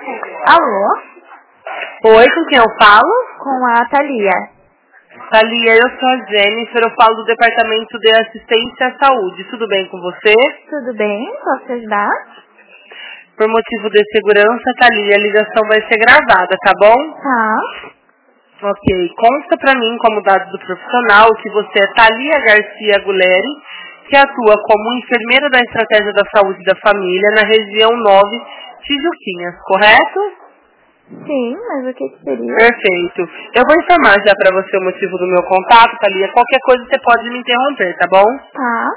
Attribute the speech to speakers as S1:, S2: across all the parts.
S1: Alô?
S2: Oi, com quem eu falo?
S1: Com a Thalia.
S2: Thalia, eu sou a Jennifer, eu falo do Departamento de Assistência à Saúde. Tudo bem com você?
S1: Tudo bem? Posso te ajudar?
S2: Por motivo de segurança, Thalia, a ligação vai ser gravada, tá bom?
S1: Tá.
S2: Ok. Consta pra mim, como dado do profissional, que você é Thalia Garcia Guleri, que atua como enfermeira da Estratégia da Saúde da Família na região 9, Tijuquinhas, correto?
S1: Sim, mas o que seria?
S2: Perfeito. Eu vou informar já pra você o motivo do meu contato, Thalia. Qualquer coisa você pode me interromper, tá bom?
S1: Tá.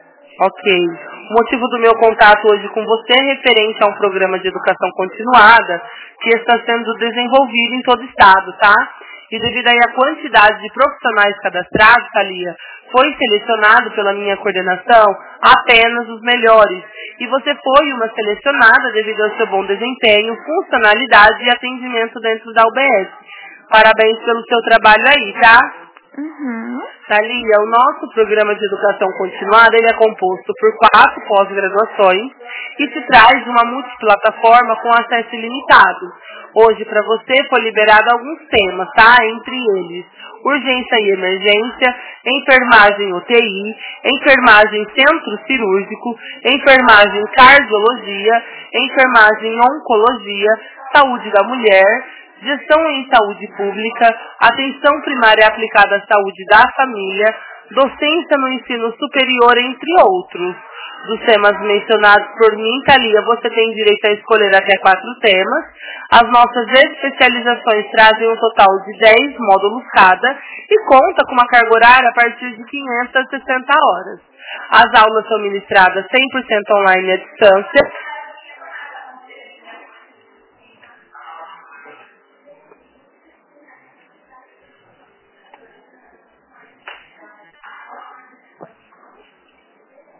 S2: Ok. O motivo do meu contato hoje com você é referente a um programa de educação continuada que está sendo desenvolvido em todo o estado, tá? E devido aí à quantidade de profissionais cadastrados, Thalia, foi selecionado pela minha coordenação apenas os melhores. E você foi uma selecionada devido ao seu bom desempenho, funcionalidade e atendimento dentro da UBS. Parabéns pelo seu trabalho aí, tá?
S1: Uhum.
S2: Thalia, o nosso programa de educação continuada, ele é composto por 4 pós-graduações e te traz uma multiplataforma com acesso ilimitado. Hoje, para você, foi liberado alguns temas, tá? Entre eles, urgência e emergência, enfermagem UTI, enfermagem centro cirúrgico, enfermagem cardiologia, enfermagem oncologia, saúde da mulher, gestão em saúde pública, atenção primária aplicada à saúde da família, docência no ensino superior, entre outros. Dos temas mencionados por mim, Thalia, você tem direito a escolher até 4 temas. As nossas especializações trazem um total de 10 módulos cada e conta com uma carga horária a partir de 560 horas. As aulas são ministradas 100% online à distância.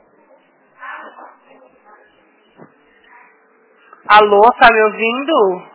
S2: Alô, tá me ouvindo?